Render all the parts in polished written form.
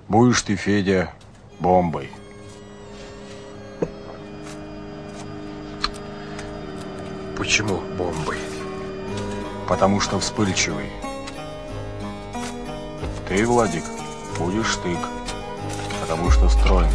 Будешь ты, Федя, бомбой. Почему бомбой? Потому что вспыльчивый. Ты, Владик, будешь штык, потому что стройный.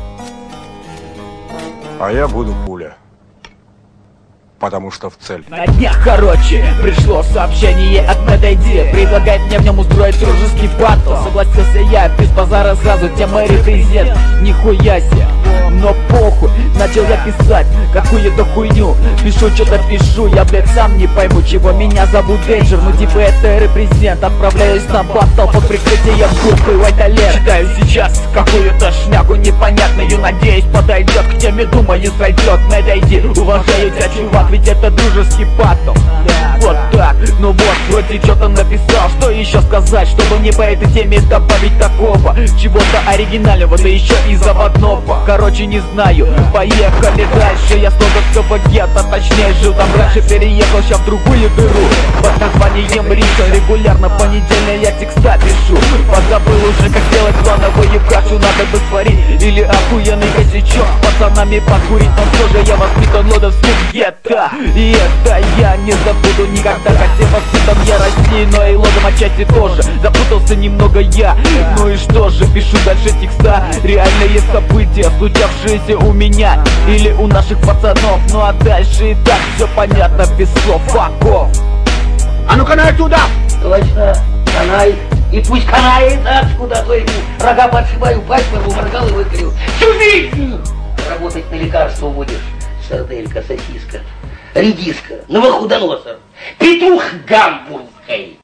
А я буду пуля, потому что в цель. На днях, короче, пришло сообщение от MedID. Предлагает мне в нем устроить дружеский батл. Согласился я, без базара сразу, тема репрезент. Нихуя себе, но похуй. Начал я писать какую-то хуйню. Пишу, что-то пишу, я, блядь, сам не пойму, чего меня зовут Danger. Ну типа это репрезент. Отправляюсь на баттл под прикрытием группы White Alert. Читаю сейчас какую-то шмяку непонятную. Надеюсь, подойдет к теме, думаю, зайдет MedID. Уважаю тебя, чувак, ведь это дружеский баттл. Вот так, ну вот, вроде что-то написал. Что еще сказать, чтобы мне по этой теме добавить такого? Чего-то оригинального, да еще и заводного. Короче, не знаю, поехали дальше. Я с Лодовского гетто, точнее жил там раньше. Переехал сейчас в другую дыру под названием Риша. Регулярно понедельно я текста пишу. Позабыл уже, как делать плановую кашу. Надо бы сварить или охуенный косячок с пацанами покурить. Но все же я воспитан Лодовским гетто. И это я не забуду никогда. Хотя воспитан я России, но и Лодом отчасти тоже. Запутался немного я, ну и что же, пишу дальше текста. Реальные события, случавшиеся у меня или у наших пацанов. Ну а дальше и так все понятно, без слов. Fuck off. А ну канай туда! Точно, канай. И пусть канает отсюда, то ему рога подшибаю, пасть моему моргал и выкрил. Чуди! Работать на лекарство будешь. Сарделька, сосиска, редиска, новохудоносор, петух гамбургский.